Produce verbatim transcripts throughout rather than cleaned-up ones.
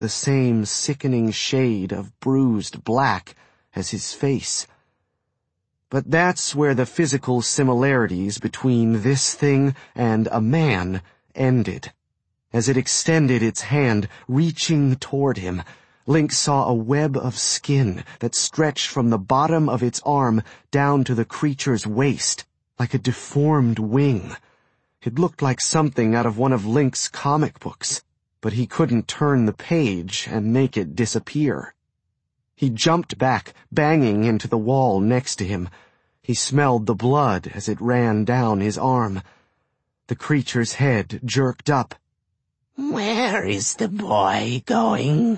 the same sickening shade of bruised black as his face. But that's where the physical similarities between this thing and a man ended. As it extended its hand, reaching toward him, Link saw a web of skin that stretched from the bottom of its arm down to the creature's waist, like a deformed wing. It looked like something out of one of Link's comic books, but he couldn't turn the page and make it disappear. He jumped back, banging into the wall next to him. He smelled the blood as it ran down his arm. The creature's head jerked up. "Where is the boy going?"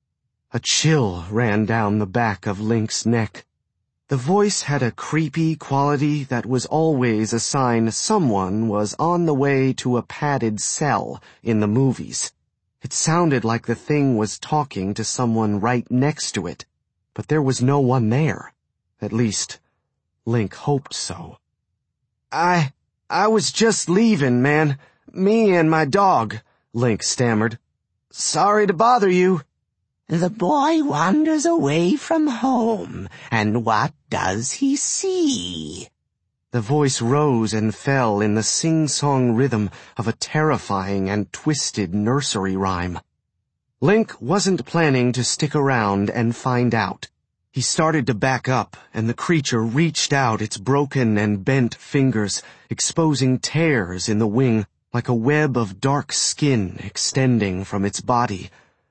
A chill ran down the back of Link's neck. The voice had a creepy quality that was always a sign someone was on the way to a padded cell in the movies. It sounded like the thing was talking to someone right next to it, but there was no one there. At least, Link hoped so. I, I was just leaving, man. Me and my dog, Link stammered. Sorry to bother you. The boy wanders away from home, and what does he see? The voice rose and fell in the sing-song rhythm of a terrifying and twisted nursery rhyme. Link wasn't planning to stick around and find out. He started to back up, and the creature reached out its broken and bent fingers, exposing tears in the wing like a web of dark skin extending from its body.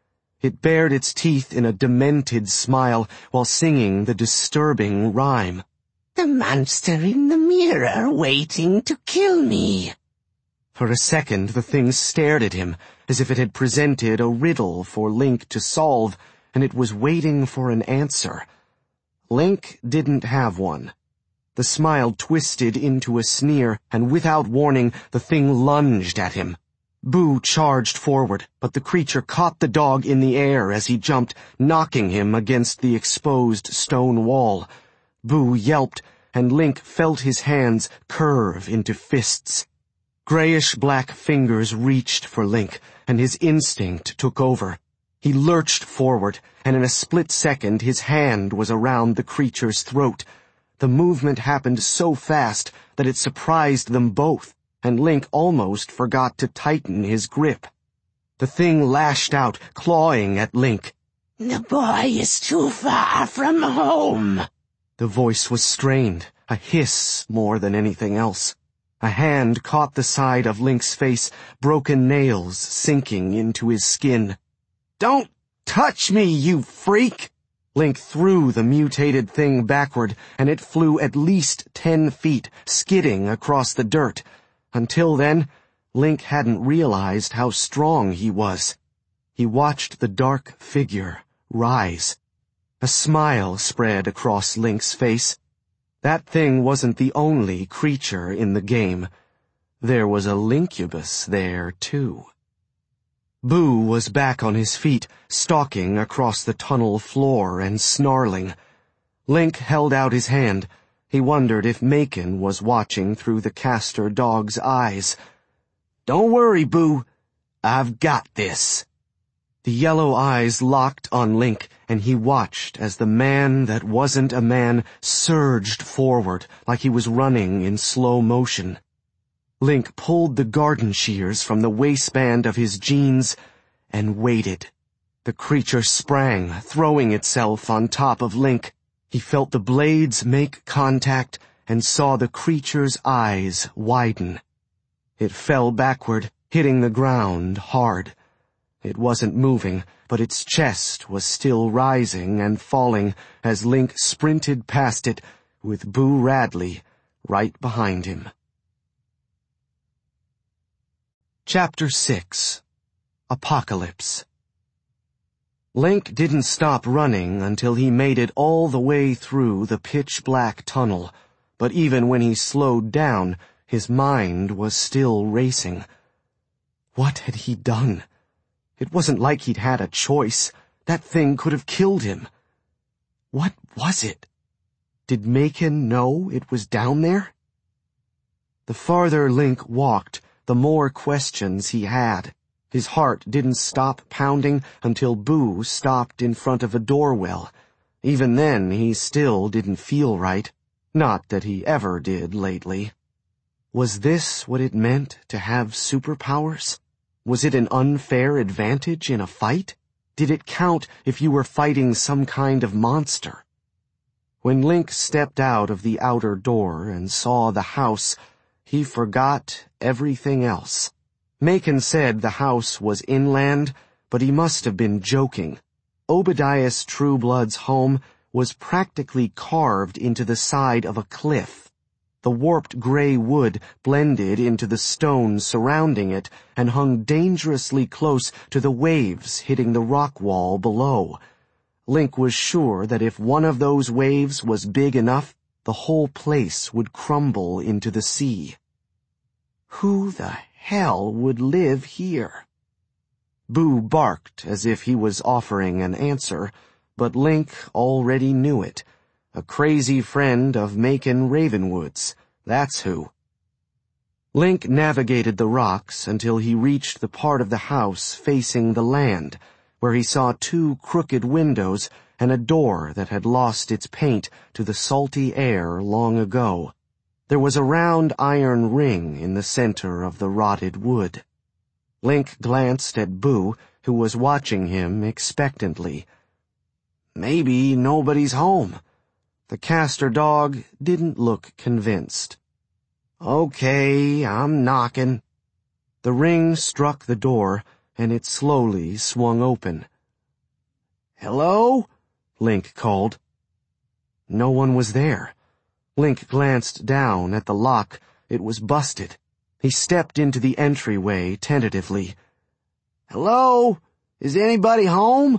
It bared its teeth in a demented smile while singing the disturbing rhyme. The monster in the mirror waiting to kill me. For a second the thing stared at him, as if it had presented a riddle for Link to solve, and it was waiting for an answer. Link didn't have one. The smile twisted into a sneer, and without warning, the thing lunged at him. Boo charged forward, but the creature caught the dog in the air as he jumped, knocking him against the exposed stone wall. Boo yelped, and Link felt his hands curve into fists. Grayish-black fingers reached for Link, and his instinct took over. He lurched forward, and in a split second his hand was around the creature's throat. The movement happened so fast that it surprised them both, and Link almost forgot to tighten his grip. The thing lashed out, clawing at Link. The boy is too far from home. The voice was strained, a hiss more than anything else. A hand caught the side of Link's face, broken nails sinking into his skin. Don't touch me, you freak! Link threw the mutated thing backward, and it flew at least ten feet, skidding across the dirt. Until then, Link hadn't realized how strong he was. He watched the dark figure rise. A smile spread across Link's face. That thing wasn't the only creature in the game. There was a Linkubus there, too. Boo was back on his feet, stalking across the tunnel floor and snarling. Link held out his hand. He wondered if Macon was watching through the Castor dog's eyes. Don't worry, Boo. I've got this. The yellow eyes locked on Link, and he watched as the man that wasn't a man surged forward like he was running in slow motion. Link pulled the garden shears from the waistband of his jeans and waited. The creature sprang, throwing itself on top of Link. He felt the blades make contact and saw the creature's eyes widen. It fell backward, hitting the ground hard. It wasn't moving, but its chest was still rising and falling as Link sprinted past it, with Boo Radley right behind him. Chapter six. Apocalypse. Link didn't stop running until he made it all the way through the pitch-black tunnel, but even when he slowed down, his mind was still racing. What had he done? It wasn't like he'd had a choice. That thing could have killed him. What was it? Did Macon know it was down there? The farther Link walked, the more questions he had. His heart didn't stop pounding until Boo stopped in front of a doorwell. Even then, he still didn't feel right. Not that he ever did lately. Was this what it meant to have superpowers? Was it an unfair advantage in a fight? Did it count if you were fighting some kind of monster? When Link stepped out of the outer door and saw the house, he forgot everything else. Macon said the house was inland, but he must have been joking. Obadiah's Trueblood's home was practically carved into the side of a cliff. The warped gray wood blended into the stone surrounding it and hung dangerously close to the waves hitting the rock wall below. Link was sure that if one of those waves was big enough, the whole place would crumble into the sea. Who the hell would live here? Boo barked as if he was offering an answer, but Link already knew it. A crazy friend of Macon Ravenwood's, that's who. Link navigated the rocks until he reached the part of the house facing the land, where he saw two crooked windows and a door that had lost its paint to the salty air long ago. There was a round iron ring in the center of the rotted wood. Link glanced at Boo, who was watching him expectantly. Maybe nobody's home. The Castor dog didn't look convinced. Okay, I'm knocking. The ring struck the door, and it slowly swung open. Hello? Link called. No one was there. Link glanced down at the lock. It was busted. He stepped into the entryway tentatively. Hello? Is anybody home?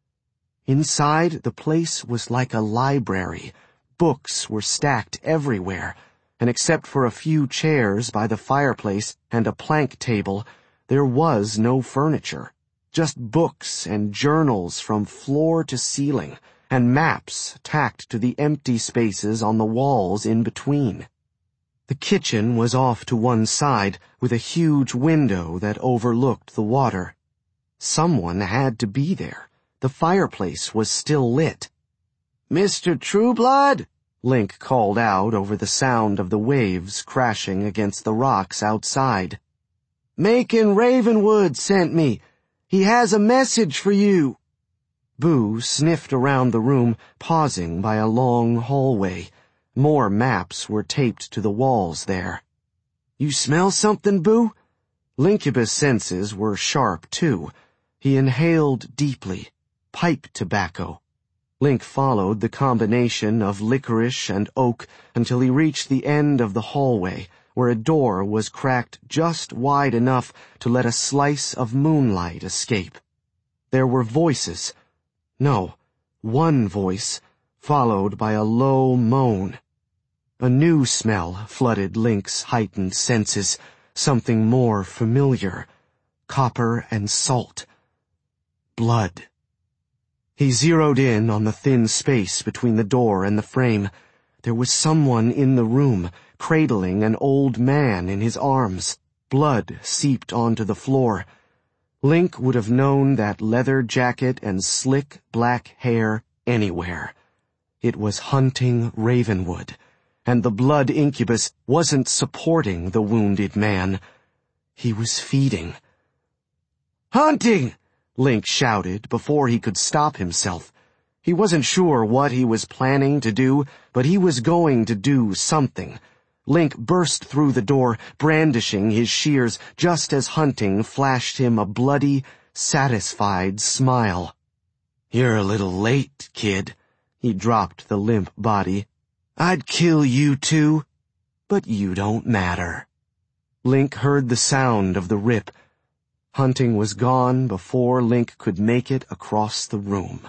Inside, the place was like a library. Books were stacked everywhere, and except for a few chairs by the fireplace and a plank table, there was no furniture. Just books and journals from floor to ceiling, and maps tacked to the empty spaces on the walls in between. The kitchen was off to one side, with a huge window that overlooked the water. Someone had to be there. The fireplace was still lit. Mister Trueblood? Link called out over the sound of the waves crashing against the rocks outside. Macon Ravenwood sent me. He has a message for you. Boo sniffed around the room, pausing by a long hallway. More maps were taped to the walls there. You smell something, Boo? Linkubus' senses were sharp, too. He inhaled deeply. Pipe tobacco. Link followed the combination of licorice and oak until he reached the end of the hallway, where a door was cracked just wide enough to let a slice of moonlight escape. There were voices. No, one voice, followed by a low moan. A new smell flooded Link's heightened senses, something more familiar. Copper and salt. Blood. He zeroed in on the thin space between the door and the frame. There was someone in the room, cradling an old man in his arms. Blood seeped onto the floor. Link would have known that leather jacket and slick black hair anywhere. It was hunting Ravenwood, and the blood incubus wasn't supporting the wounded man. He was feeding. Hunting! Link shouted before he could stop himself. He wasn't sure what he was planning to do, but he was going to do something. Link burst through the door, brandishing his shears, just as Hunting flashed him a bloody, satisfied smile. You're a little late, kid. He dropped the limp body. I'd kill you too, but you don't matter. Link heard the sound of the rip. Hunting was gone before Link could make it across the room.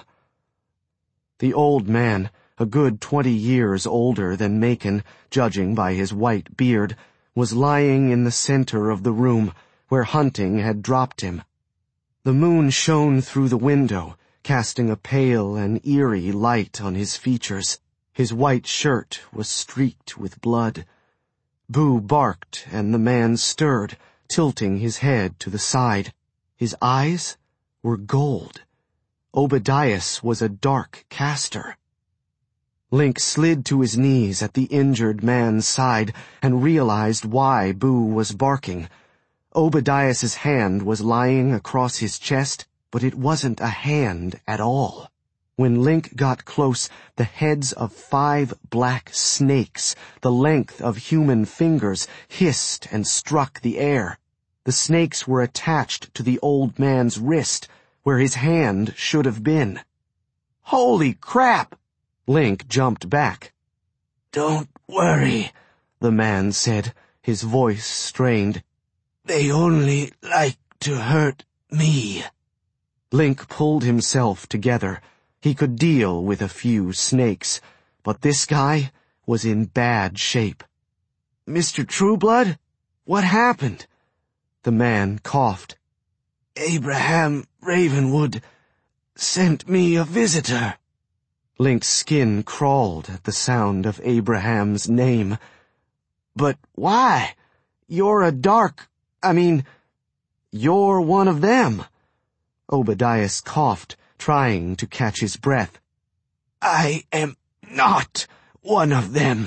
The old man, a good twenty years older than Macon, judging by his white beard, was lying in the center of the room, where Hunting had dropped him. The moon shone through the window, casting a pale and eerie light on his features. His white shirt was streaked with blood. Boo barked, and the man stirred, tilting his head to the side. His eyes were gold. Obadias was a dark caster. Link slid to his knees at the injured man's side and realized why Boo was barking. Obadias's hand was lying across his chest, but it wasn't a hand at all. When Link got close, the heads of five black snakes, the length of human fingers, hissed and struck the air. The snakes were attached to the old man's wrist, where his hand should have been. Holy crap! Link jumped back. "Don't worry," the man said, his voice strained. "They only like to hurt me." Link pulled himself together. He could deal with a few snakes, but this guy was in bad shape. "Mister Trueblood, what happened?" The man coughed. "Abraham Ravenwood sent me a visitor." Link's skin crawled at the sound of Abraham's name. "But why? You're a dark... I mean, you're one of them." Obadias coughed, trying to catch his breath. "I am not one of them."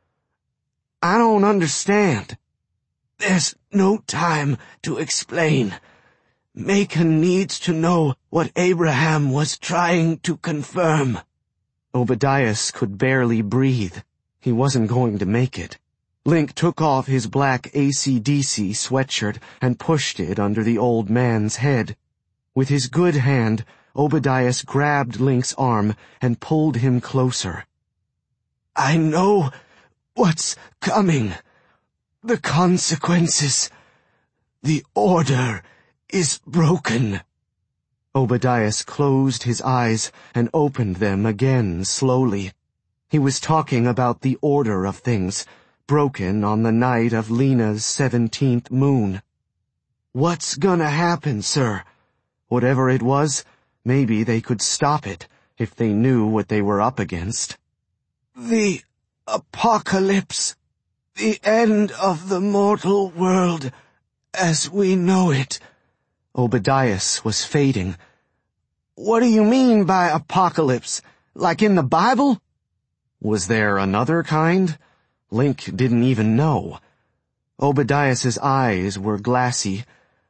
"I don't understand." "There's no time to explain. Macon needs to know what Abraham was trying to confirm." Obadias could barely breathe. He wasn't going to make it. Link took off his black A C D C sweatshirt and pushed it under the old man's head. With his good hand, Obadias grabbed Link's arm and pulled him closer. "I know what's coming. The consequences. The order is broken." Obadias closed his eyes and opened them again slowly. He was talking about the order of things, broken on the night of Lena's seventeenth moon. "What's gonna happen, sir? Whatever it was, maybe they could stop it if they knew what they were up against." "The apocalypse. The end of the mortal world as we know it." Obadias was fading. "What do you mean by apocalypse? Like in the Bible?" Was there another kind? Link didn't even know. Obadias's eyes were glassy.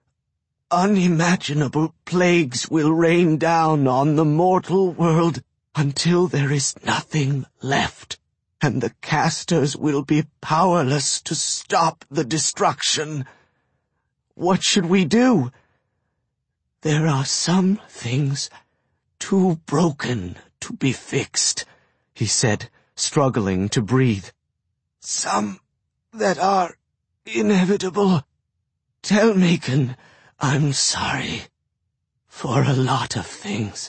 "Unimaginable plagues will rain down on the mortal world until there is nothing left, and the casters will be powerless to stop the destruction." "What should we do?" "There are some things too broken to be fixed," he said, struggling to breathe. "Some that are inevitable. Tell Macon I'm sorry for a lot of things."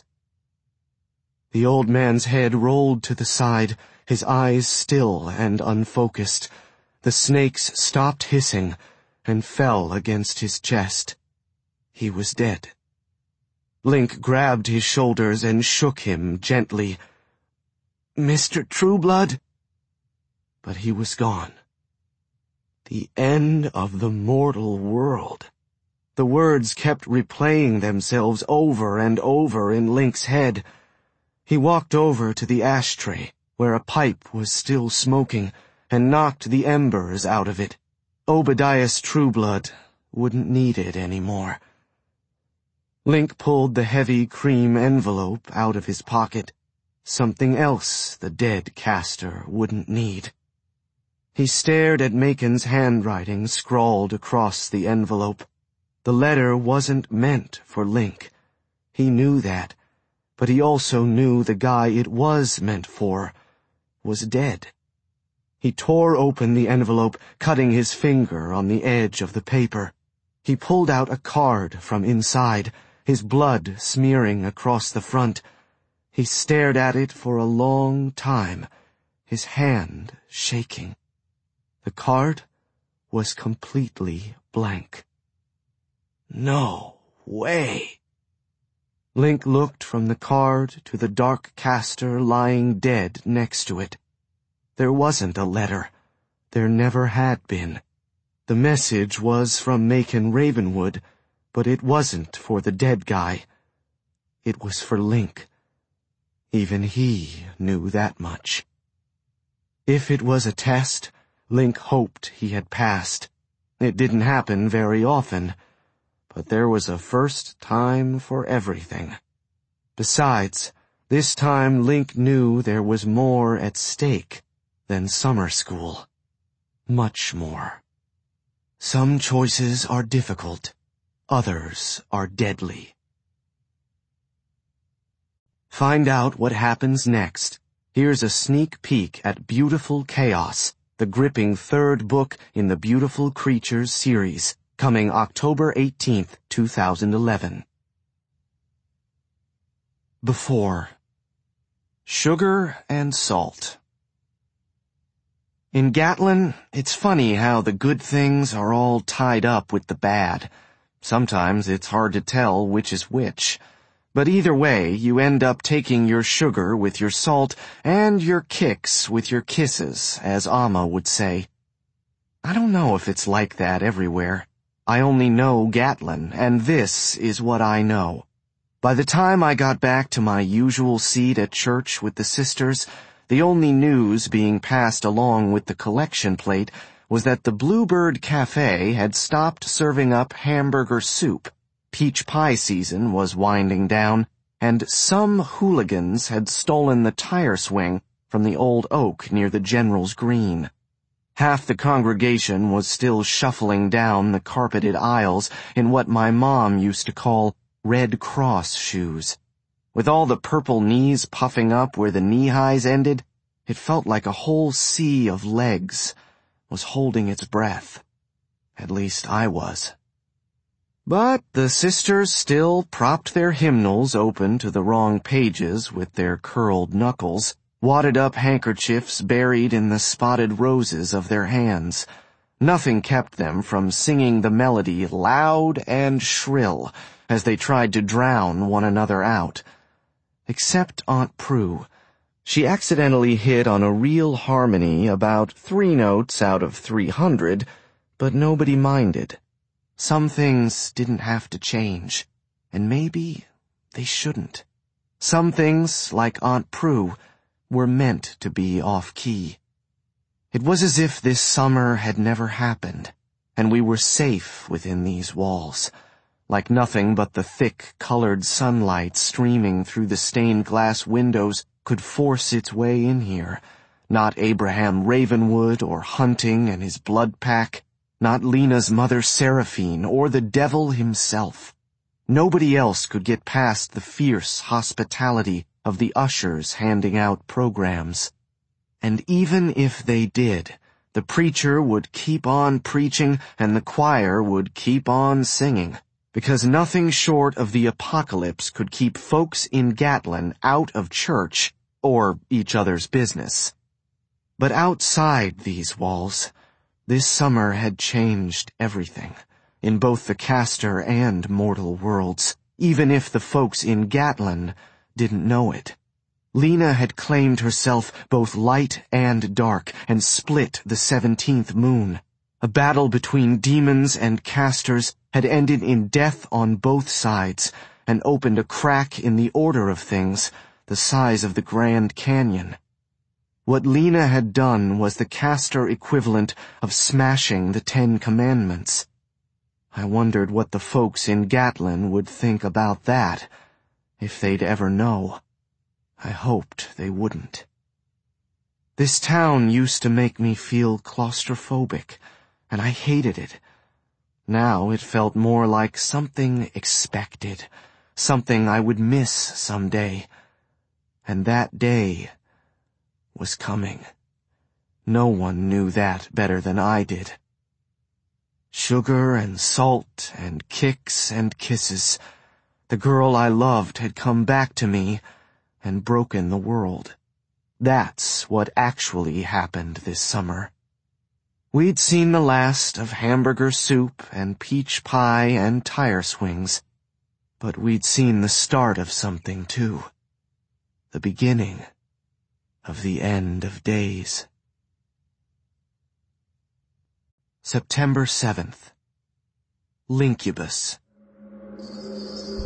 The old man's head rolled to the side, his eyes still and unfocused. The snakes stopped hissing and fell against his chest. He was dead. Link grabbed his shoulders and shook him gently. "Mister Trueblood?" But he was gone. The end of the mortal world. The words kept replaying themselves over and over in Link's head. He walked over to the ashtray, where a pipe was still smoking, and knocked the embers out of it. Obadias Trueblood wouldn't need it anymore. Link pulled the heavy cream envelope out of his pocket. Something else the dead caster wouldn't need. He stared at Macon's handwriting scrawled across the envelope. The letter wasn't meant for Link. He knew that, but he also knew the guy it was meant for was dead. He tore open the envelope, cutting his finger on the edge of the paper. He pulled out a card from inside, his blood smearing across the front. He stared at it for a long time, his hand shaking. The card was completely blank. No way. Link looked from the card to the dark caster lying dead next to it. There wasn't a letter. There never had been. The message was from Macon Ravenwood, But it wasn't for the dead guy. It was for Link. Even he knew that much. If it was a test, Link hoped he had passed. It didn't happen very often, but there was a first time for everything. Besides, this time Link knew there was more at stake than summer school. Much more. Some choices are difficult. Others are deadly. Find out what happens next. Here's a sneak peek at Beautiful Chaos, the gripping third book in the Beautiful Creatures series, coming October eighteenth, two thousand eleven. Before. Sugar and salt. In Gatlin, it's funny how the good things are all tied up with the bad. Sometimes it's hard to tell which is which. But either way, you end up taking your sugar with your salt and your kicks with your kisses, as Amma would say. I don't know if it's like that everywhere. I only know Gatlin, and this is what I know. By the time I got back to my usual seat at church with the sisters, the only news being passed along with the collection plate was that the Bluebird Cafe had stopped serving up hamburger soup. Peach pie season was winding down, and some hooligans had stolen the tire swing from the old oak near the General's Green. Half the congregation was still shuffling down the carpeted aisles in what my mom used to call Red Cross shoes. With all the purple knees puffing up where the knee-highs ended, it felt like a whole sea of legs was holding its breath. At least I was. But the sisters still propped their hymnals open to the wrong pages with their curled knuckles, wadded-up handkerchiefs buried in the spotted roses of their hands. Nothing kept them from singing the melody loud and shrill as they tried to drown one another out. Except Aunt Prue. She accidentally hit on a real harmony about three notes out of three hundred, but nobody minded. Some things didn't have to change, and maybe they shouldn't. Some things, like Aunt Prue, were meant to be off-key. It was as if this summer had never happened, and we were safe within these walls, like nothing but the thick, colored sunlight streaming through the stained glass windows could force its way in here. Not Abraham Ravenwood or Hunting and his blood pack. Not Lena's mother Seraphine or the devil himself. Nobody else could get past the fierce hospitality of the ushers handing out programs. And even if they did, the preacher would keep on preaching and the choir would keep on singing, because nothing short of the apocalypse could keep folks in Gatlin out of church or each other's business. But outside these walls, this summer had changed everything, in both the Castor and mortal worlds, even if the folks in Gatlin didn't know it. Lena had claimed herself both light and dark, and split the seventeenth moon. A battle between demons and casters had ended in death on both sides, and opened a crack in the order of things, the size of the Grand Canyon. What Lena had done was the Castor equivalent of smashing the Ten Commandments. I wondered what the folks in Gatlin would think about that, if they'd ever know. I hoped they wouldn't. This town used to make me feel claustrophobic, and I hated it. Now it felt more like something expected, something I would miss someday. And that day was coming. No one knew that better than I did. Sugar and salt and kicks and kisses. The girl I loved had come back to me and broken the world. That's what actually happened this summer. We'd seen the last of hamburger soup and peach pie and tire swings, but we'd seen the start of something too. The beginning of the end of days. September seventh. Lincubus.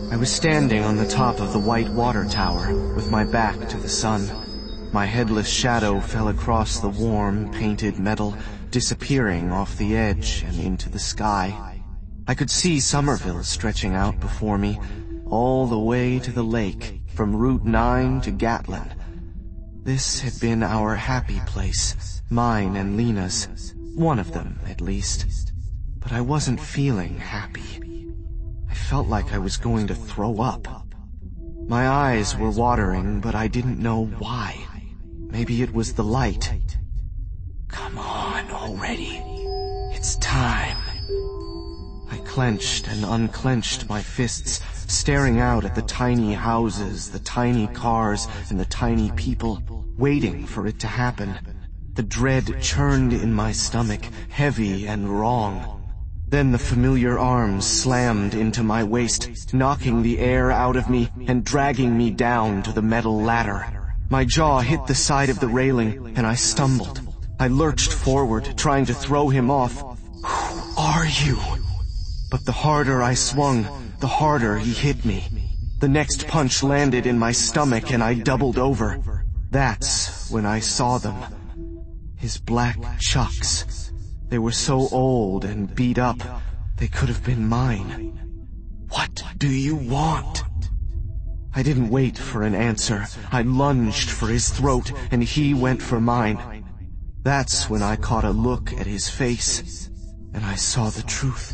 I was standing on the top of the white water tower, with my back to the sun. My headless shadow fell across the warm, painted metal, disappearing off the edge and into the sky. I could see Somerville stretching out before me, all the way to the lake, from Route nine to Gatlin. This had been our happy place, mine and Lena's, one of them at least. But I wasn't feeling happy. I felt like I was going to throw up. My eyes were watering, but I didn't know why. Maybe it was the light. Come on already. It's time. I clenched and unclenched my fists, staring out at the tiny houses, the tiny cars, and the tiny people, waiting for it to happen. The dread churned in my stomach, heavy and wrong. Then the familiar arms slammed into my waist, knocking the air out of me and dragging me down to the metal ladder. My jaw hit the side of the railing, and I stumbled. I lurched forward, trying to throw him off. Who are you? But the harder I swung, the harder he hit me. The next punch landed in my stomach, and I doubled over. That's when I saw them. His black chucks. They were so old and beat up, they could have been mine. What do you want? I didn't wait for an answer. I lunged for his throat, and he went for mine. That's when I caught a look at his face, and I saw the truth.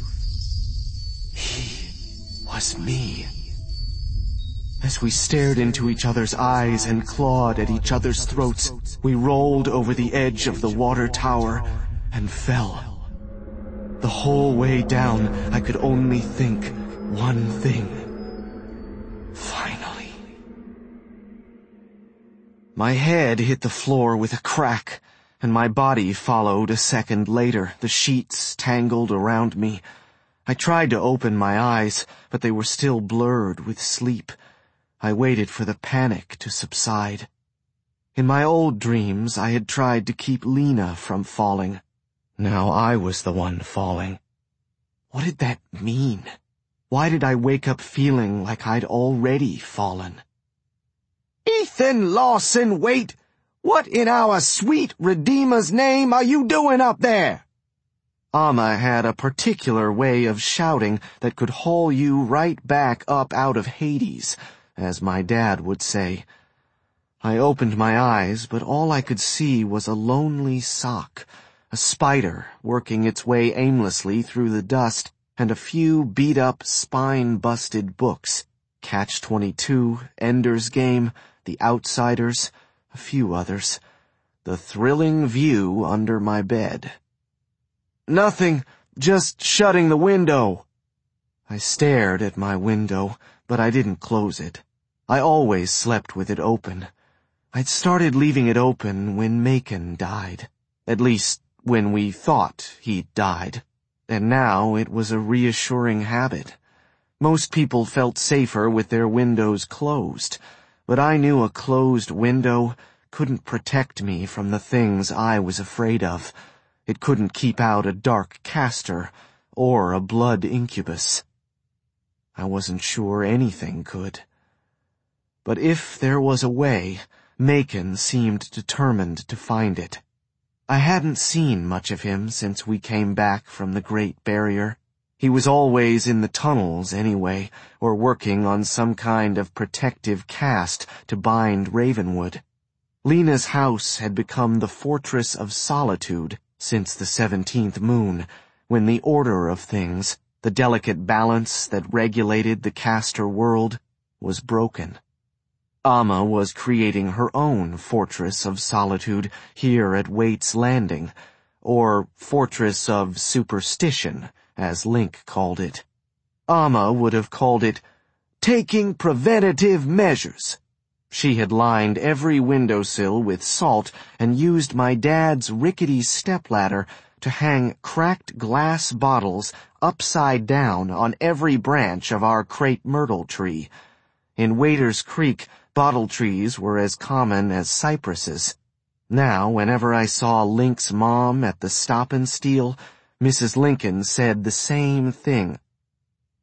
He was me. As we stared into each other's eyes and clawed at each other's throats, we rolled over the edge of the water tower and fell. The whole way down, I could only think one thing. Finally. My head hit the floor with a crack, and my body followed a second later, the sheets tangled around me. I tried to open my eyes, but they were still blurred with sleep. I waited for the panic to subside. In my old dreams, I had tried to keep Lena from falling. Now I was the one falling. What did that mean? Why did I wake up feeling like I'd already fallen? Ethan Lawson, wait! What in our sweet Redeemer's name are you doing up there? Amma had a particular way of shouting that could haul you right back up out of Hades, as my dad would say. I opened my eyes, but all I could see was a lonely sock, a spider working its way aimlessly through the dust, and a few beat-up, spine-busted books, Catch twenty-two, Ender's Game, The Outsiders, a few others. The thrilling view under my bed. Nothing, just shutting the window. I stared at my window, but I didn't close it. I always slept with it open. I'd started leaving it open when Macon died. At least, when we thought he'd died. And now it was a reassuring habit. Most people felt safer with their windows closed, but I knew a closed window couldn't protect me from the things I was afraid of. It couldn't keep out a dark caster or a blood incubus. I wasn't sure anything could. But if there was a way, Macon seemed determined to find it. I hadn't seen much of him since we came back from the Great Barrier. He was always in the tunnels anyway, or working on some kind of protective cast to bind Ravenwood. Lena's house had become the Fortress of Solitude since the seventeenth moon, when the order of things, the delicate balance that regulated the caster world, was broken. Amma was creating her own Fortress of Solitude here at Waite's Landing, or Fortress of Superstition, as Link called it. Amma would have called it Taking Preventative Measures. She had lined every windowsill with salt and used my dad's rickety stepladder to hang cracked glass bottles upside down on every branch of our crepe myrtle tree. In Waders Creek, bottle trees were as common as cypresses. Now, whenever I saw Link's mom at the Stop and Steal, Missus Lincoln said the same thing.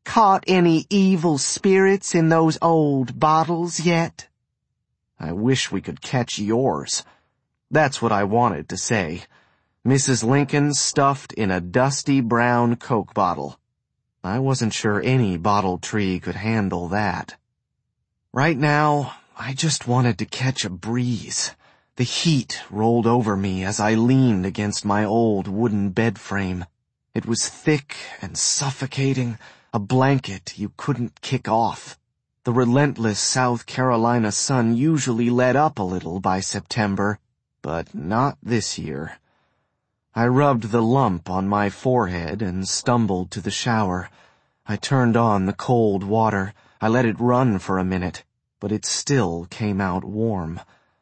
caught any evil spirits in those old bottles yet?" I wish we could catch yours. That's what I wanted to say. Missus Lincoln stuffed in a dusty brown Coke bottle. I wasn't sure any bottle tree could handle that. Right now, I just wanted to catch a breeze. The heat rolled over me as I leaned against my old wooden bed frame. It was thick and suffocating, a blanket you couldn't kick off. The relentless South Carolina sun usually let up a little by September, but not this year. I rubbed the lump on my forehead and stumbled to the shower. I turned on the cold water. I let it run for a minute, but it still came out warm.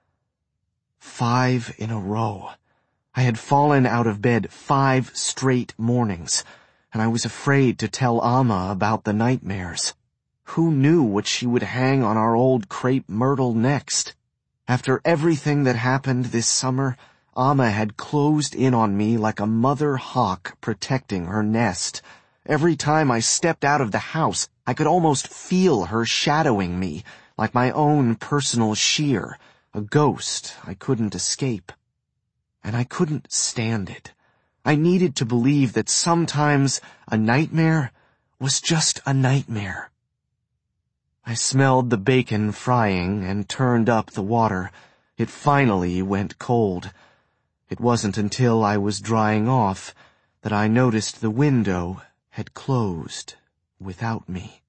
Five in a row. I had fallen out of bed five straight mornings, and I was afraid to tell Amma about the nightmares. Who knew what she would hang on our old crepe myrtle next? After everything that happened this summer, Amma had closed in on me like a mother hawk protecting her nest. Every time I stepped out of the house, I could almost feel her shadowing me, like my own personal shear, a ghost I couldn't escape. And I couldn't stand it. I needed to believe that sometimes a nightmare was just a nightmare. I smelled the bacon frying and turned up the water. It finally went cold. It wasn't until I was drying off that I noticed the window had closed without me.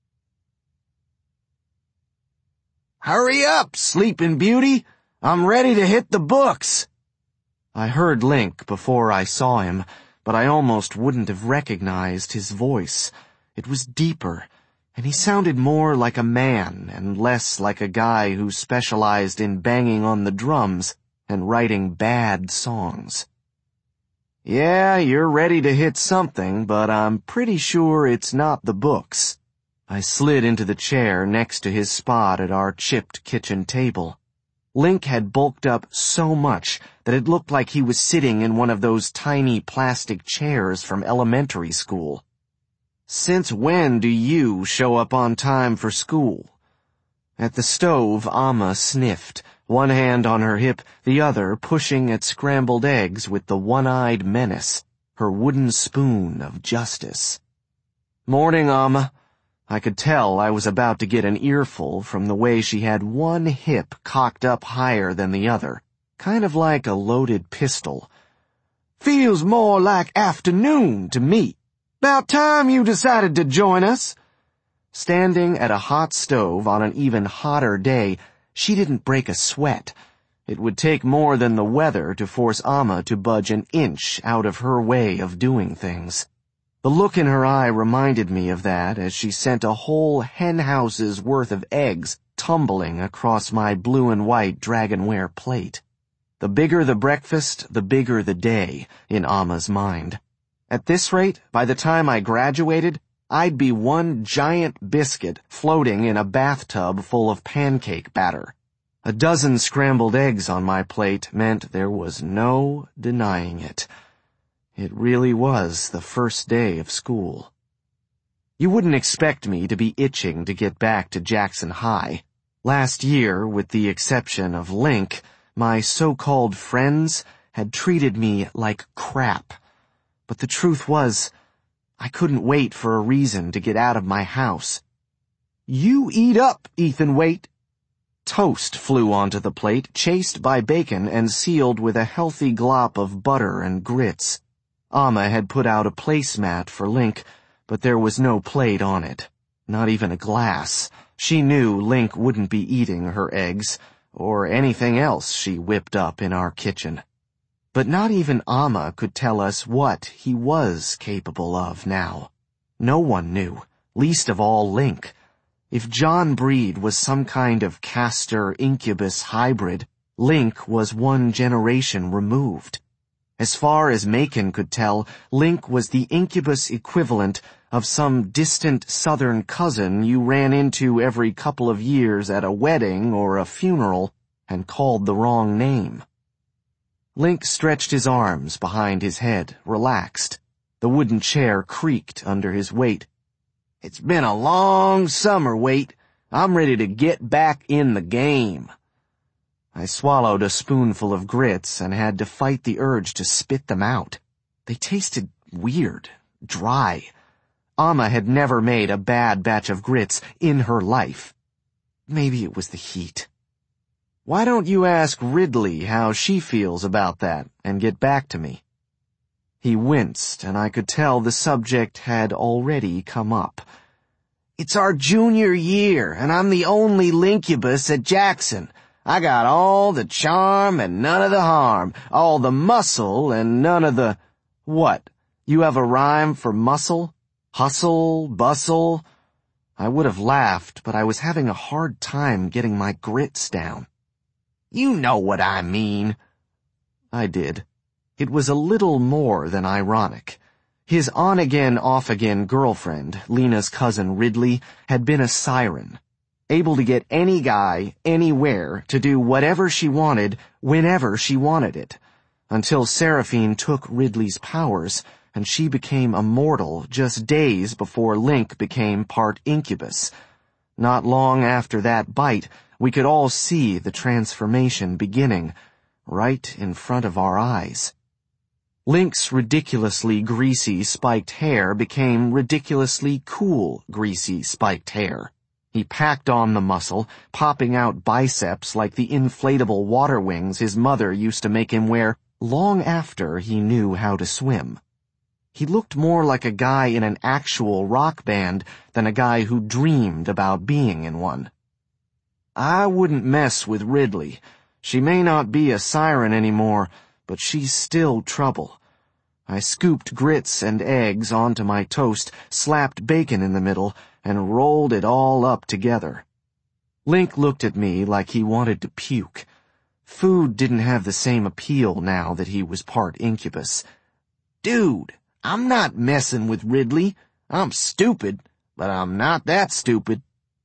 "Hurry up, Sleeping Beauty! I'm ready to hit the books!" I heard Link before I saw him, but I almost wouldn't have recognized his voice. It was deeper, and he sounded more like a man and less like a guy who specialized in banging on the drums and writing bad songs. "Yeah, you're ready to hit something, but I'm pretty sure it's not the books." I slid into the chair next to his spot at our chipped kitchen table. Link had bulked up so much that it looked like he was sitting in one of those tiny plastic chairs from elementary school. "Since when do you show up on time for school?" At the stove, Amma sniffed, one hand on her hip, the other pushing at scrambled eggs with the one-eyed menace, her wooden spoon of justice. "Morning, Amma." I could tell I was about to get an earful from the way she had one hip cocked up higher than the other, kind of like a loaded pistol. "Feels more like afternoon to me. About time you decided to join us." Standing at a hot stove on an even hotter day, she didn't break a sweat. It would take more than the weather to force Amma to budge an inch out of her way of doing things. The look in her eye reminded me of that as she sent a whole hen house's worth of eggs tumbling across my blue and white dragonware plate. The bigger the breakfast, the bigger the day, in Amma's mind. At this rate, by the time I graduated, I'd be one giant biscuit floating in a bathtub full of pancake batter. A dozen scrambled eggs on my plate meant there was no denying it. It really was the first day of school. You wouldn't expect me to be itching to get back to Jackson High. Last year, with the exception of Link, my so-called friends had treated me like crap. But the truth was, I couldn't wait for a reason to get out of my house. "You eat up, Ethan Waite." Toast flew onto the plate, chased by bacon and sealed with a healthy glop of butter and grits. Amma had put out a placemat for Link, but there was no plate on it. Not even a glass. She knew Link wouldn't be eating her eggs, or anything else she whipped up in our kitchen. But not even Amma could tell us what he was capable of now. No one knew, least of all Link. If John Breed was some kind of Castor incubus hybrid, Link was one generation removed. As far as Macon could tell, Link was the incubus equivalent of some distant southern cousin you ran into every couple of years at a wedding or a funeral and called the wrong name. Link stretched his arms behind his head, relaxed. The wooden chair creaked under his weight. It's been a long summer, Wait. I'm ready to get back in the game. I swallowed a spoonful of grits and had to fight the urge to spit them out. They tasted weird, dry. Amma had never made a bad batch of grits in her life. Maybe it was the heat. Why don't you ask Ridley how she feels about that and get back to me? He winced, and I could tell the subject had already come up. It's our junior year, and I'm the only Lincubus at Jackson. I got all the charm and none of the harm, all the muscle and none of the... What? You have a rhyme for muscle? Hustle? Bustle? I would have laughed, but I was having a hard time getting my grits down. You know what I mean. I did. It was a little more than ironic. His on-again, off-again girlfriend, Lena's cousin Ridley, had been a siren, able to get any guy, anywhere, to do whatever she wanted, whenever she wanted it, until Seraphine took Ridley's powers, and she became immortal just days before Link became part incubus. Not long after that bite, we could all see the transformation beginning, right in front of our eyes. Link's ridiculously greasy spiked hair became ridiculously cool greasy spiked hair. He packed on the muscle, popping out biceps like the inflatable water wings his mother used to make him wear long after he knew how to swim. He looked more like a guy in an actual rock band than a guy who dreamed about being in one. I wouldn't mess with Ridley. She may not be a siren anymore, but she's still trouble. I scooped grits and eggs onto my toast, slapped bacon in the middle, and rolled it all up together. Link looked at me like he wanted to puke. Food didn't have the same appeal now that he was part incubus. Dude, I'm not messing with Ridley. I'm stupid, but I'm not that stupid.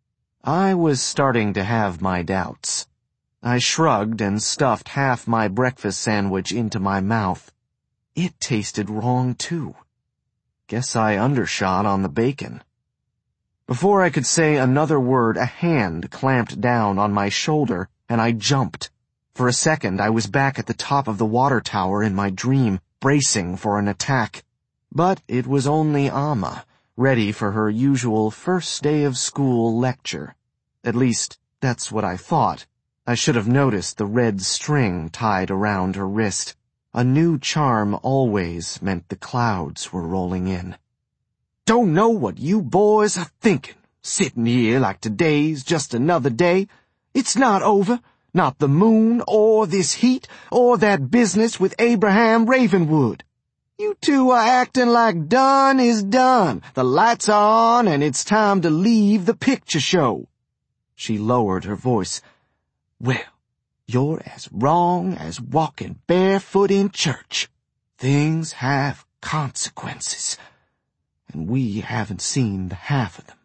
I was starting to have my doubts. I shrugged and stuffed half my breakfast sandwich into my mouth. It tasted wrong, too. Guess I undershot on the bacon. Before I could say another word, a hand clamped down on my shoulder, and I jumped. For a second, I was back at the top of the water tower in my dream, bracing for an attack. But it was only Amma, ready for her usual first day of school lecture. At least, that's what I thought. I should have noticed the red string tied around her wrist. A new charm always meant the clouds were rolling in. Don't know what you boys are thinking, sitting here like today's just another day. It's not over, not the moon, or this heat, or that business with Abraham Ravenwood. You two are acting like done is done. The lights are on, and it's time to leave the picture show. She lowered her voice. Well, you're as wrong as walking barefoot in church. Things have consequences, and we haven't seen the half of them.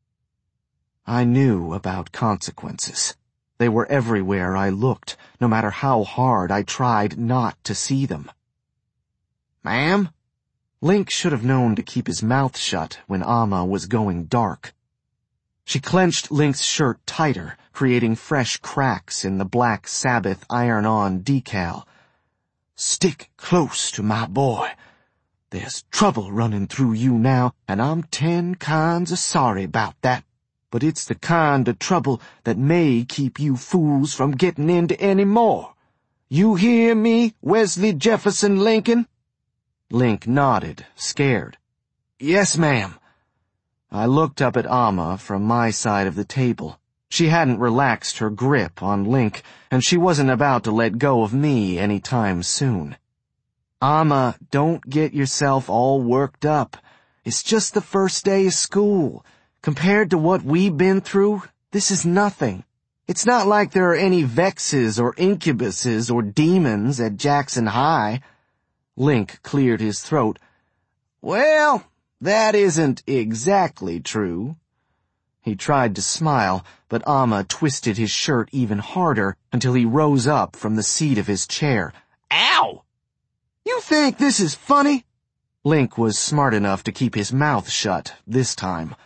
I knew about consequences. They were everywhere I looked, no matter how hard I tried not to see them. Ma'am? Link should have known to keep his mouth shut when Amma was going dark. She clenched Link's shirt tighter, creating fresh cracks in the black Sabbath iron-on decal. Stick close to my boy. There's trouble running through you now, and I'm ten kinds of sorry about that. But it's the kind of trouble that may keep you fools from getting into any more. You hear me, Wesley Jefferson Lincoln? Link nodded, scared. Yes, ma'am. I looked up at Amma from my side of the table. She hadn't relaxed her grip on Link, and she wasn't about to let go of me any time soon. Amma, don't get yourself all worked up. It's just the first day of school. Compared to what we've been through, this is nothing. It's not like there are any vexes or incubuses or demons at Jackson High. Link cleared his throat. Well, that isn't exactly true. He tried to smile, but Amma twisted his shirt even harder until he rose up from the seat of his chair. Ow! You think this is funny? Link was smart enough to keep his mouth shut this time.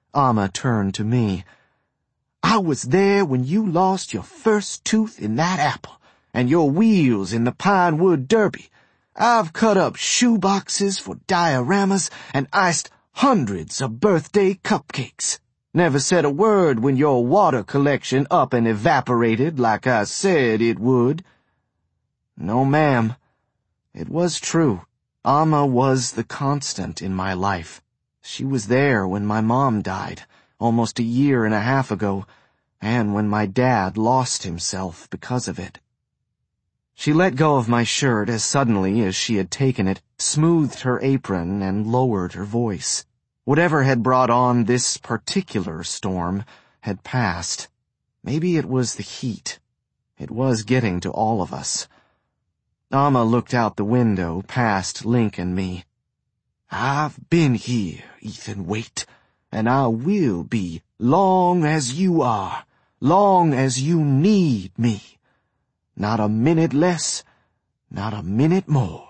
Amma turned to me. I was there when you lost your first tooth in that apple, and your wheels in the Pinewood Derby. I've cut up shoe boxes for dioramas and iced hundreds of birthday cupcakes. Never said a word when your water collection up and evaporated like I said it would. No, ma'am. It was true. Amma was the constant in my life. She was there when my mom died, almost a year and a half ago, and when my dad lost himself because of it. She let go of my shirt as suddenly as she had taken it, smoothed her apron, and lowered her voice. Whatever had brought on this particular storm had passed. Maybe it was the heat. It was getting to all of us. Amma looked out the window past Link and me. I've been here, Ethan Waite, and I will be long as you are, long as you need me. Not a minute less, not a minute more.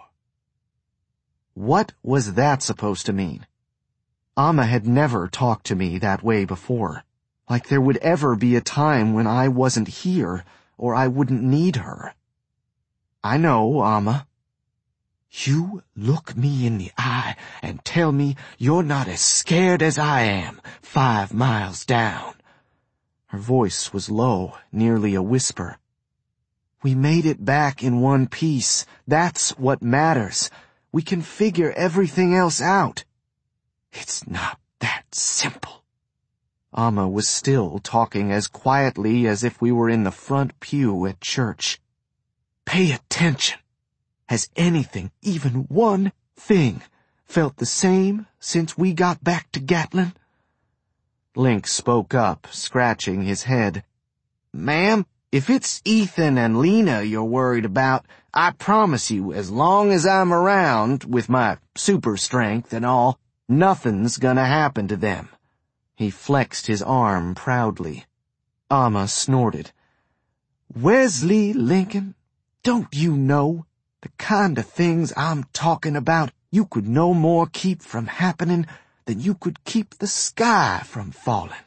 What was that supposed to mean? Amma had never talked to me that way before, like there would ever be a time when I wasn't here or I wouldn't need her. I know, Amma. You look me in the eye and tell me you're not as scared as I am five miles down. Her voice was low, nearly a whisper. We made it back in one piece. That's what matters. We can figure everything else out. It's not that simple. Amma was still talking as quietly as if we were in the front pew at church. Pay attention. Has anything, even one thing, felt the same since we got back to Gatlin? Link spoke up, scratching his head. Ma'am, if it's Ethan and Lena you're worried about, I promise you, as long as I'm around, with my super strength and all, nothing's gonna happen to them. He flexed his arm proudly. Amma snorted. Wesley Lincoln, don't you know? The kind of things I'm talking about you could no more keep from happening than you could keep the sky from falling.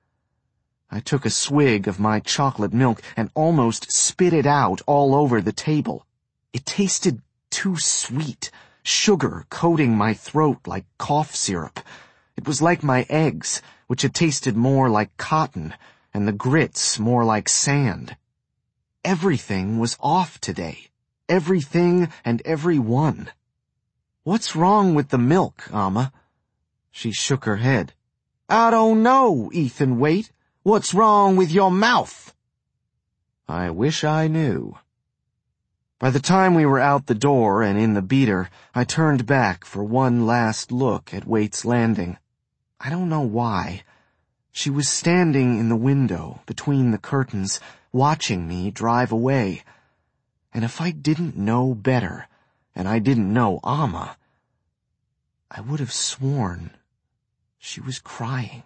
I took a swig of my chocolate milk and almost spit it out all over the table. It tasted too sweet, sugar coating my throat like cough syrup. It was like my eggs, which had tasted more like cotton, and the grits more like sand. Everything was off today. Everything and everyone. What's wrong with the milk, Amma? She shook her head. I don't know, Ethan Waite. What's wrong with your mouth? I wish I knew. By the time we were out the door and in the beater, I turned back for one last look at Waite's Landing. I don't know why. She was standing in the window, between the curtains, watching me drive away. And if I didn't know better, and I didn't know Amma, I would have sworn she was crying.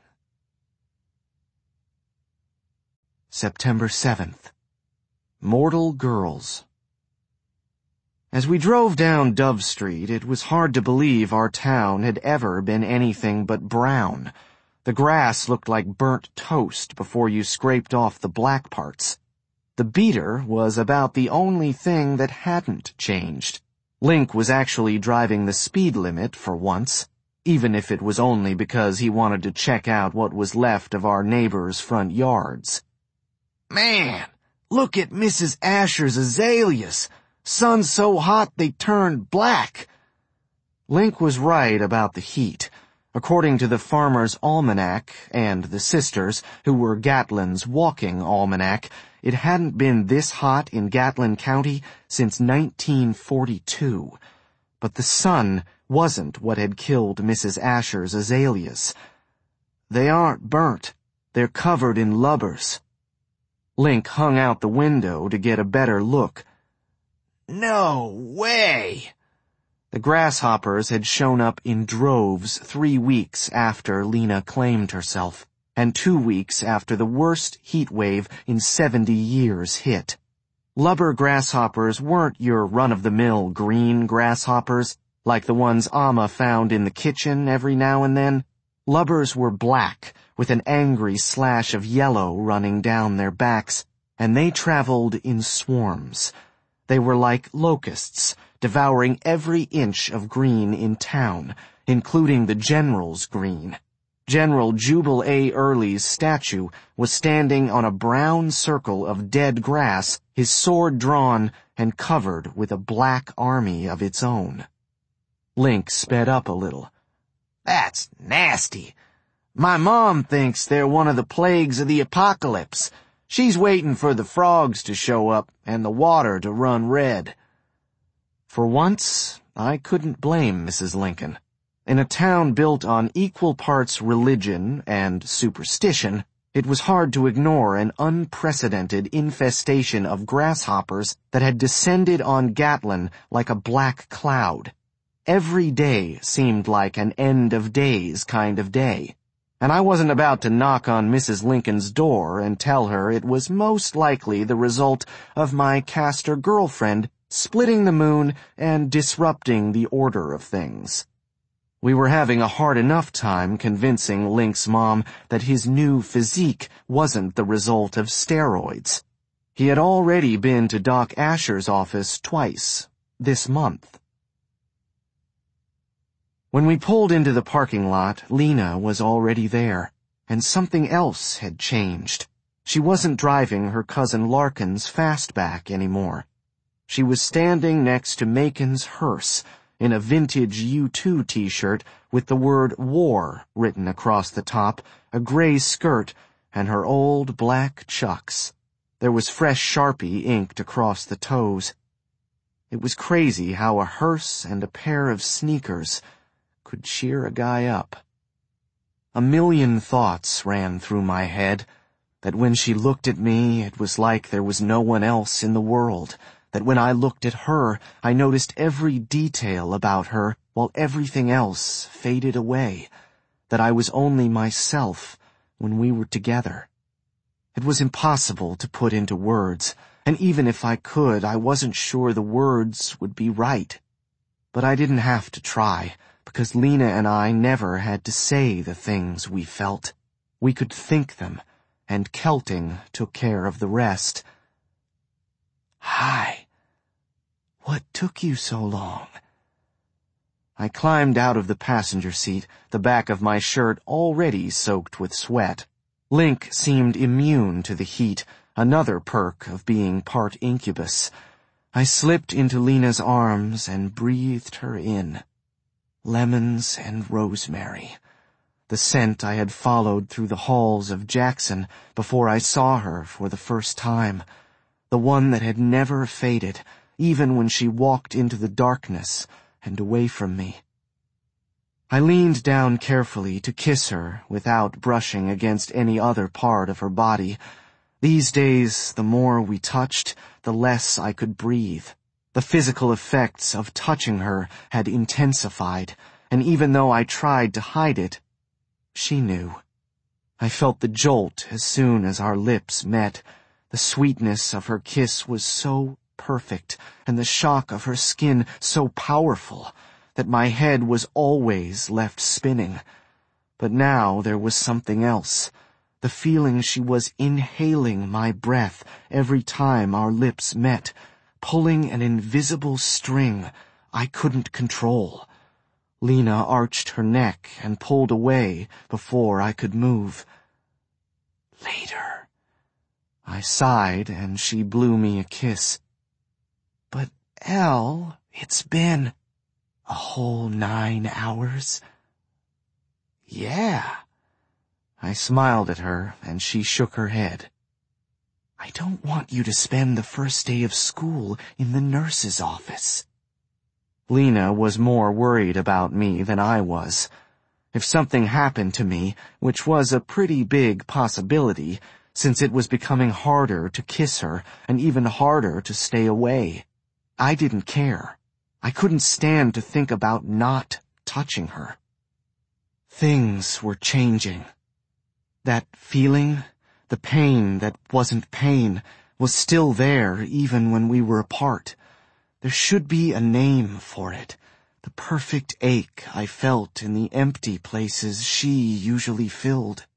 September seventh. Mortal Girls. As we drove down Dove Street, it was hard to believe our town had ever been anything but brown. The grass looked like burnt toast before you scraped off the black parts. The beater was about the only thing that hadn't changed. Link was actually driving the speed limit for once, even if it was only because he wanted to check out what was left of our neighbors' front yards. Man, look at Missus Asher's azaleas. Sun's so hot they turned black. Link was right about the heat. According to the Farmer's Almanac and the sisters, who were Gatlin's walking almanac, it hadn't been this hot in Gatlin County since nineteen forty-two. But the sun wasn't what had killed Missus Asher's azaleas. They aren't burnt. They're covered in lubbers. Link hung out the window to get a better look. No way! The grasshoppers had shown up in droves three weeks after Lena claimed herself, and two weeks after the worst heat wave in seventy years hit. Lubber grasshoppers weren't your run-of-the-mill green grasshoppers, like the ones Amma found in the kitchen every now and then. Lubbers were black, with an angry slash of yellow running down their backs, and they traveled in swarms. They were like locusts, devouring every inch of green in town, including the General's green. General Jubal A. Early's statue was standing on a brown circle of dead grass, his sword drawn and covered with a black army of its own. Link sped up a little. That's nasty. My mom thinks they're one of the plagues of the apocalypse. She's waiting for the frogs to show up and the water to run red. For once, I couldn't blame Missus Lincoln. In a town built on equal parts religion and superstition, it was hard to ignore an unprecedented infestation of grasshoppers that had descended on Gatlin like a black cloud. Every day seemed like an end of days kind of day, and I wasn't about to knock on Missus Lincoln's door and tell her it was most likely the result of my Castor girlfriend splitting the moon and disrupting the order of things. We were having a hard enough time convincing Link's mom that his new physique wasn't the result of steroids. He had already been to Doc Asher's office twice, this month. When we pulled into the parking lot, Lena was already there, and something else had changed. She wasn't driving her cousin Larkin's fastback anymore. She was standing next to Macon's hearse, in a vintage U two t-shirt with the word war written across the top, a gray skirt, and her old black chucks. There was fresh Sharpie inked across the toes. It was crazy how a hearse and a pair of sneakers could cheer a guy up. A million thoughts ran through my head, that when she looked at me, it was like there was no one else in the world, that when I looked at her, I noticed every detail about her while everything else faded away, that I was only myself when we were together. It was impossible to put into words, and even if I could, I wasn't sure the words would be right. But I didn't have to try, because Lena and I never had to say the things we felt. We could think them, and Kelting took care of the rest. Hi. What took you so long? I climbed out of the passenger seat, the back of my shirt already soaked with sweat. Link seemed immune to the heat, another perk of being part incubus. I slipped into Lena's arms and breathed her in. Lemons and rosemary. The scent I had followed through the halls of Jackson before I saw her for the first time. The one that had never faded, even when she walked into the darkness and away from me. I leaned down carefully to kiss her without brushing against any other part of her body. These days, the more we touched, the less I could breathe. The physical effects of touching her had intensified, and even though I tried to hide it, she knew. I felt the jolt as soon as our lips met. The sweetness of her kiss was so perfect, and the shock of her skin so powerful, that my head was always left spinning. But now there was something else. The feeling she was inhaling my breath every time our lips met, pulling an invisible string I couldn't control. Lena arched her neck and pulled away before I could move. Later. I sighed, and she blew me a kiss. But, Elle, it's been a whole nine hours? Yeah. I smiled at her, and she shook her head. I don't want you to spend the first day of school in the nurse's office. Lena was more worried about me than I was. If something happened to me, which was a pretty big possibility, since it was becoming harder to kiss her and even harder to stay away, I didn't care. I couldn't stand to think about not touching her. Things were changing. That feeling, the pain that wasn't pain, was still there even when we were apart. There should be a name for it, The perfect ache I felt in the empty places she usually filled.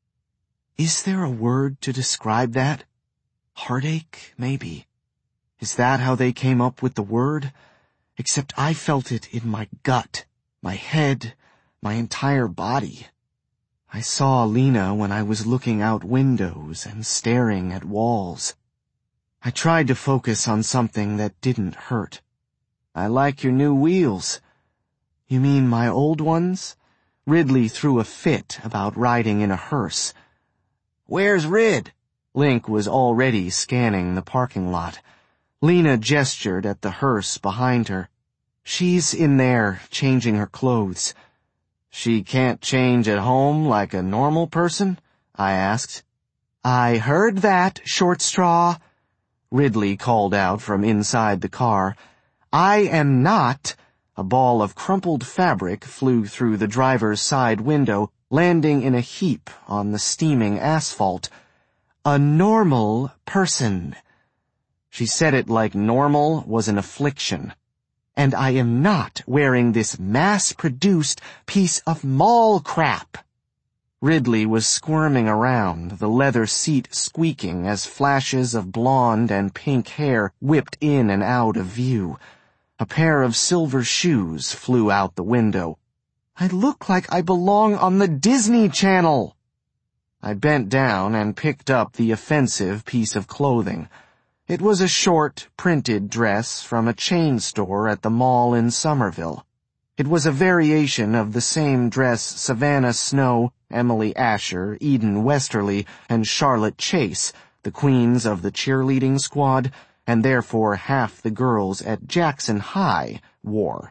Is there a word to describe that? Heartache, maybe. Is that how they came up with the word? Except I felt it in my gut, my head, my entire body. I saw Lena when I was looking out windows and staring at walls. I tried to focus on something that didn't hurt. I like your new wheels. You mean my old ones? Ridley threw a fit about riding in a hearse. Where's Rid? Link was already scanning the parking lot. Lena gestured at the hearse behind her. She's in there, changing her clothes. She can't change at home like a normal person? I asked. I heard that, Short Straw, Ridley called out from inside the car. I am not. A ball of crumpled fabric flew through the driver's side window, landing in a heap on the steaming asphalt. A normal person. She said it like normal was an affliction. And I am not wearing this mass-produced piece of mall crap. Ridley was squirming around, the leather seat squeaking as flashes of blonde and pink hair whipped in and out of view. A pair of silver shoes flew out the window. I look like I belong on the Disney Channel. I bent down and picked up the offensive piece of clothing. It was a short, printed dress from a chain store at the mall in Somerville. It was a variation of the same dress Savannah Snow, Emily Asher, Eden Westerly, and Charlotte Chase, the queens of the cheerleading squad, and therefore half the girls at Jackson High, wore.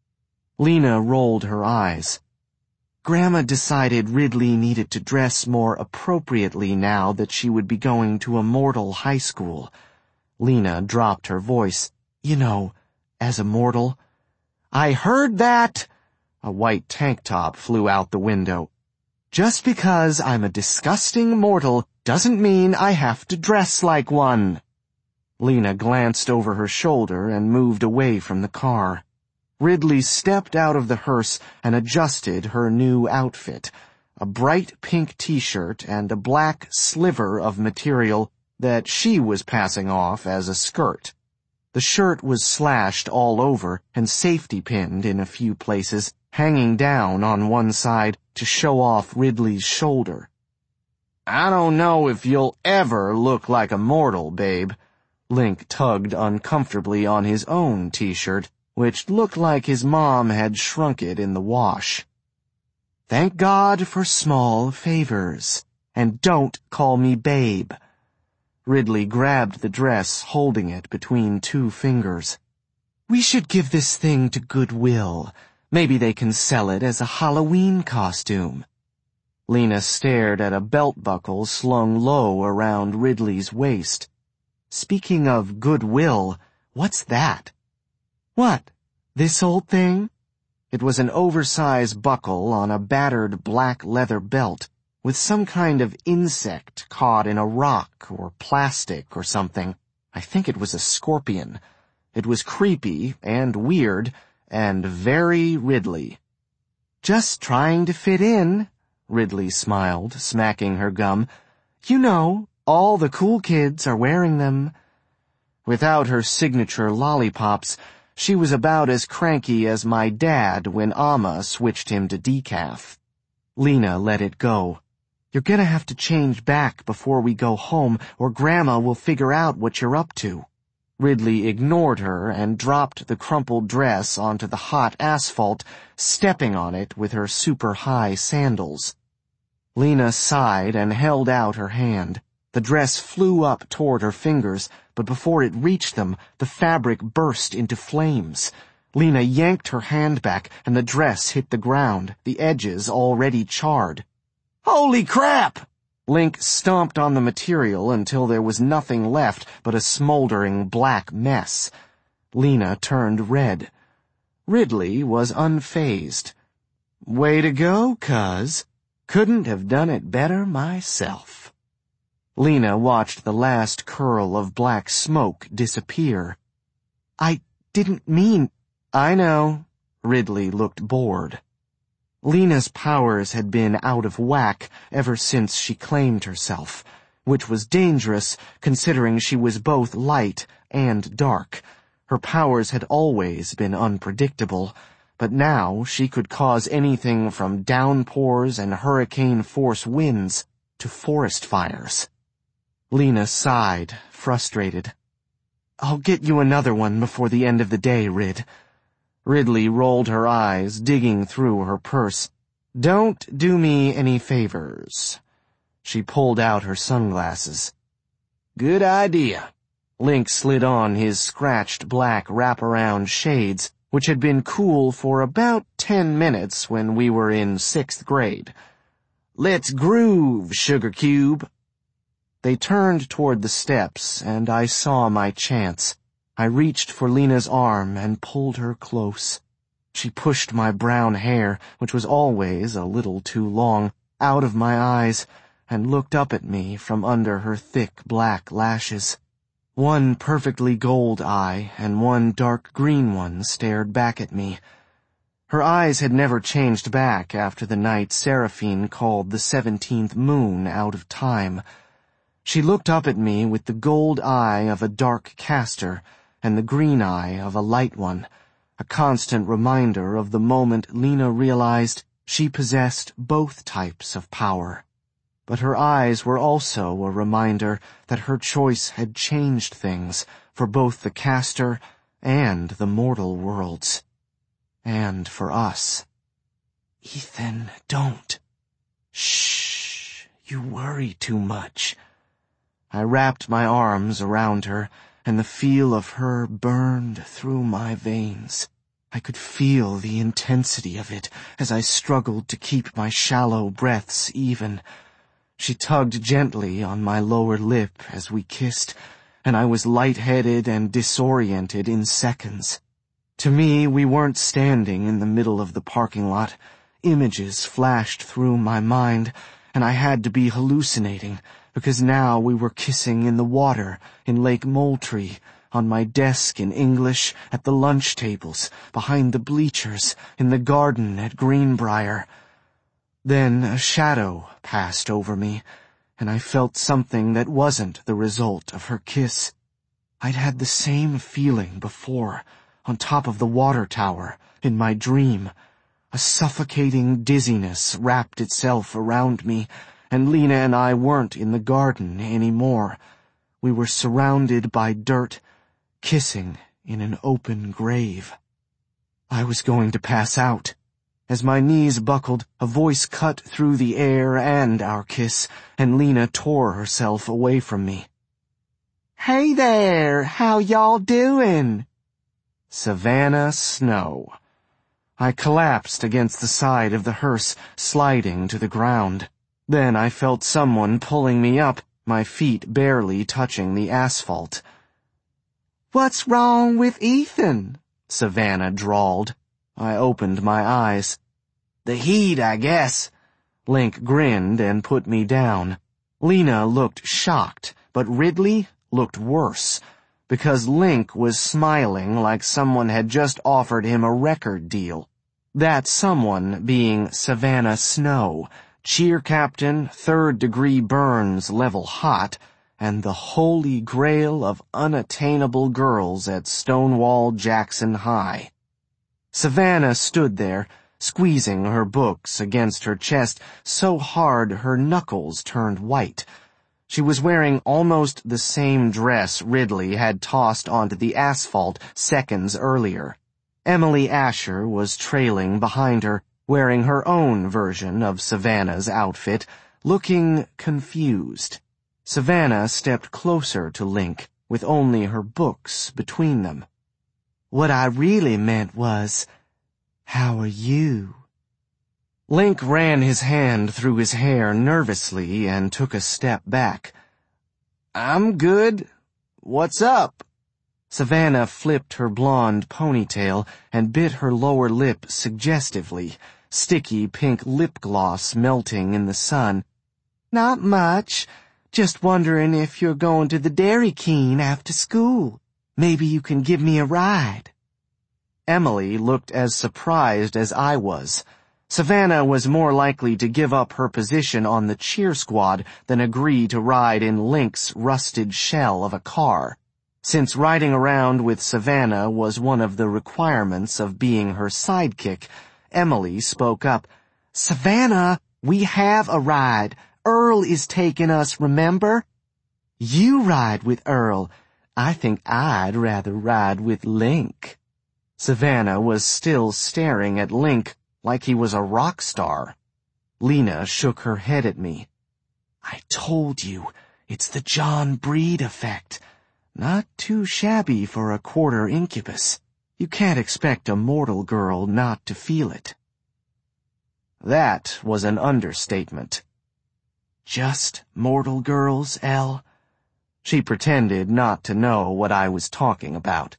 Lena rolled her eyes. Grandma decided Ridley needed to dress more appropriately now that she would be going to a mortal high school. Lena dropped her voice. You know, as a mortal. I heard that! A white tank top flew out the window. Just because I'm a disgusting mortal doesn't mean I have to dress like one. Lena glanced over her shoulder and moved away from the car. Ridley stepped out of the hearse and adjusted her new outfit, a bright pink t-shirt and a black sliver of material that she was passing off as a skirt. The shirt was slashed all over and safety-pinned in a few places, hanging down on one side to show off Ridley's shoulder. I don't know if you'll ever look like a mortal, babe. Link tugged uncomfortably on his own t-shirt, which looked like his mom had shrunk it in the wash. Thank God for small favors. And don't call me babe. Ridley grabbed the dress, holding it between two fingers. We should give this thing to Goodwill. Maybe they can sell it as a Halloween costume. Lena stared at a belt buckle slung low around Ridley's waist. Speaking of Goodwill, what's that? What, this old thing? It was an oversized buckle on a battered black leather belt, with some kind of insect caught in a rock or plastic or something. I think it was a scorpion. It was creepy and weird and very Ridley. Just trying to fit in, Ridley smiled, smacking her gum. You know, all the cool kids are wearing them. Without her signature lollipops, she was about as cranky as my dad when Amma switched him to decaf. Lena let it go. You're gonna have to change back before we go home, or Grandma will figure out what you're up to. Ridley ignored her and dropped the crumpled dress onto the hot asphalt, stepping on it with her super-high sandals. Lena sighed and held out her hand. The dress flew up toward her fingers, but before it reached them, the fabric burst into flames. Lena yanked her hand back, and the dress hit the ground, the edges already charred. Holy crap! Link stomped on the material until there was nothing left but a smoldering black mess. Lena turned red. Ridley was unfazed. Way to go, cuz. Couldn't have done it better myself. Lena watched the last curl of black smoke disappear. I didn't mean... I know, Ridley looked bored. Lena's powers had been out of whack ever since she claimed herself, which was dangerous considering she was both light and dark. Her powers had always been unpredictable, but now she could cause anything from downpours and hurricane-force winds to forest fires. Lena sighed, frustrated. "I'll get you another one before the end of the day, Rid." Ridley rolled her eyes, digging through her purse. "Don't do me any favors." She pulled out her sunglasses. "Good idea." Link slid on his scratched black wraparound shades, which had been cool for about ten minutes when we were in sixth grade. "Let's groove, Sugar Cube." They turned toward the steps, and I saw my chance. I reached for Lena's arm and pulled her close. She pushed my brown hair, which was always a little too long, out of my eyes, and looked up at me from under her thick black lashes. One perfectly gold eye and one dark green one stared back at me. Her eyes had never changed back after the night Seraphine called the seventeenth moon out of time. She looked up at me with the gold eye of a dark caster and the green eye of a light one, a constant reminder of the moment Lena realized she possessed both types of power. But her eyes were also a reminder that her choice had changed things for both the caster and the mortal worlds. And for us. "Ethan, don't. Shh, you worry too much." I wrapped my arms around her, and the feel of her burned through my veins. I could feel the intensity of it as I struggled to keep my shallow breaths even. She tugged gently on my lower lip as we kissed, and I was lightheaded and disoriented in seconds. To me, we weren't standing in the middle of the parking lot. Images flashed through my mind, and I had to be hallucinating, because now we were kissing in the water, in Lake Moultrie, on my desk in English, at the lunch tables, behind the bleachers, in the garden at Greenbrier. Then a shadow passed over me, and I felt something that wasn't the result of her kiss. I'd had the same feeling before, on top of the water tower, in my dream. A suffocating dizziness wrapped itself around me, and Lena and I weren't in the garden anymore. We were surrounded by dirt, kissing in an open grave. I was going to pass out. As my knees buckled, a voice cut through the air and our kiss, and Lena tore herself away from me. "Hey there, how y'all doing?" Savannah Snow. I collapsed against the side of the hearse, sliding to the ground. Then I felt someone pulling me up, my feet barely touching the asphalt. "What's wrong with Ethan?" Savannah drawled. I opened my eyes. "The heat, I guess." Link grinned and put me down. Lena looked shocked, but Ridley looked worse, because Link was smiling like someone had just offered him a record deal. That someone being Savannah Snow, cheer captain, third-degree burns level hot, and the holy grail of unattainable girls at Stonewall Jackson High. Savannah stood there, squeezing her books against her chest so hard her knuckles turned white. She was wearing almost the same dress Ridley had tossed onto the asphalt seconds earlier. Emily Asher was trailing behind her, wearing her own version of Savannah's outfit, looking confused. Savannah stepped closer to Link, with only her books between them. "What I really meant was, how are you?" Link ran his hand through his hair nervously and took a step back. "I'm good. What's up?" Savannah flipped her blonde ponytail and bit her lower lip suggestively, sticky pink lip gloss melting in the sun. "Not much. Just wondering if you're going to the Dairy Queen after school. Maybe you can give me a ride." Emily looked as surprised as I was. Savannah was more likely to give up her position on the cheer squad than agree to ride in Link's rusted shell of a car. Since riding around with Savannah was one of the requirements of being her sidekick, Emily spoke up. "Savannah, we have a ride. Earl is taking us, remember?" "You ride with Earl. I think I'd rather ride with Link." Savannah was still staring at Link like he was a rock star. Lena shook her head at me. "I told you, it's the John Breed effect. Not too shabby for a quarter incubus. You can't expect a mortal girl not to feel it." That was an understatement. "Just mortal girls, Elle?" She pretended not to know what I was talking about.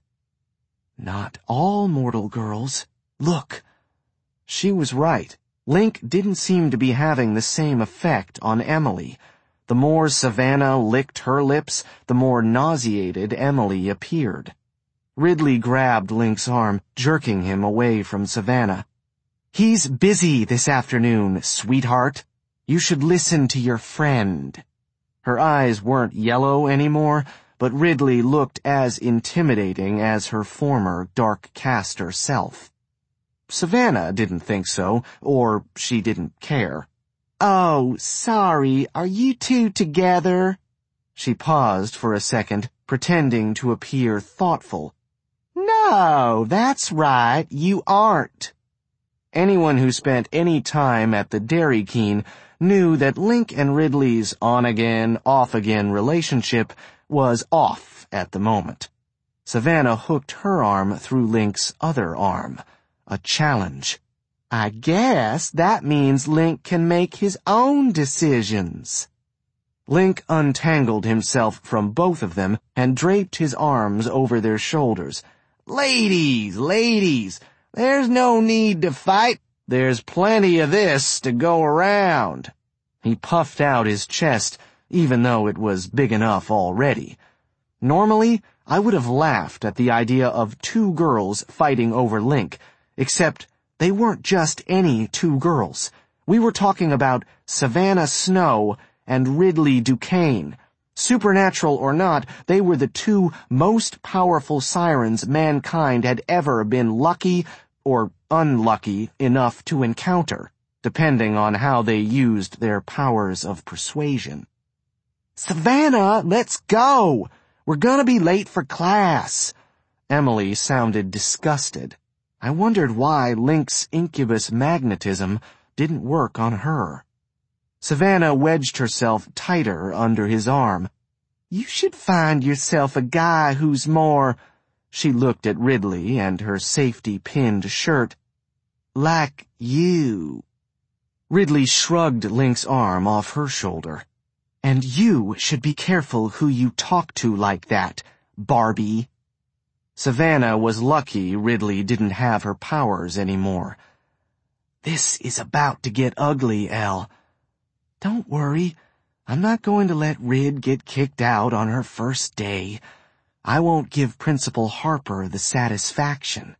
"Not all mortal girls. Look." She was right. Link didn't seem to be having the same effect on Emily. The more Savannah licked her lips, the more nauseated Emily appeared. Ridley grabbed Link's arm, jerking him away from Savannah. "He's busy this afternoon, sweetheart. You should listen to your friend." Her eyes weren't yellow anymore, but Ridley looked as intimidating as her former dark caster self. Savannah didn't think so, or she didn't care. "Oh, sorry, are you two together?" She paused for a second, pretending to appear thoughtful. "No, that's right, you aren't." Anyone who spent any time at the Dairy Queen knew that Link and Ridley's on-again, off-again relationship was off at the moment. Savannah hooked her arm through Link's other arm. A challenge. "I guess that means Link can make his own decisions." Link untangled himself from both of them and draped his arms over their shoulders. "Ladies, ladies, there's no need to fight. There's plenty of this to go around." He puffed out his chest, even though it was big enough already. Normally, I would have laughed at the idea of two girls fighting over Link, except they weren't just any two girls. We were talking about Savannah Snow and Ridley Duquesne. Supernatural or not, they were the two most powerful sirens mankind had ever been lucky or unlucky enough to encounter, depending on how they used their powers of persuasion. "Savannah, let's go! We're gonna be late for class." Emily sounded disgusted. I wondered why Link's incubus magnetism didn't work on her. Savannah wedged herself tighter under his arm. "You should find yourself a guy who's more—" She looked at Ridley and her safety-pinned shirt. "Like you." Ridley shrugged Link's arm off her shoulder. "And you should be careful who you talk to like that, Barbie." Savannah was lucky Ridley didn't have her powers anymore. "This is about to get ugly, Elle." "Don't worry. I'm not going to let Rid get kicked out on her first day. I won't give Principal Harper the satisfaction."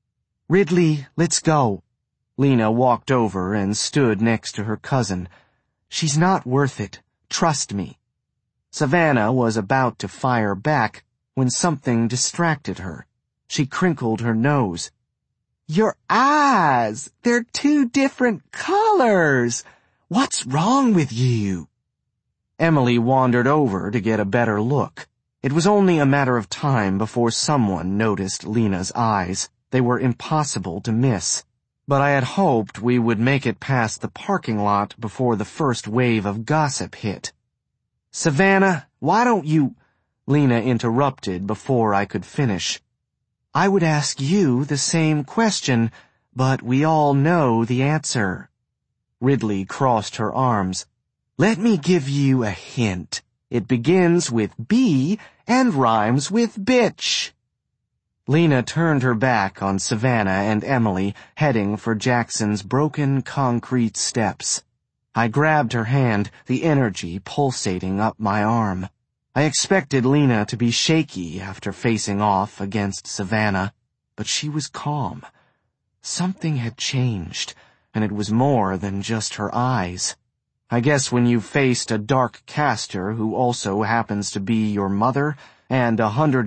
"Ridley, let's go." Lena walked over and stood next to her cousin. "She's not worth it. Trust me." Savannah was about to fire back when something distracted her. She crinkled her nose. "Your eyes! They're two different colors! What's wrong with you?" Emily wandered over to get a better look. It was only a matter of time before someone noticed Lena's eyes. They were impossible to miss. But I had hoped we would make it past the parking lot before the first wave of gossip hit. "Savannah, why don't you—" Lena interrupted before I could finish. "I would ask you the same question, but we all know the answer." Ridley crossed her arms. "Let me give you a hint. It begins with B and rhymes with bitch." Lena turned her back on Savannah and Emily, heading for Jackson's broken concrete steps. I grabbed her hand, the energy pulsating up my arm. I expected Lena to be shaky after facing off against Savannah. but she was calm. Something had changed, and it was more than just her eyes. I guess when you've faced a dark caster who also happens to be your mother, and a hundred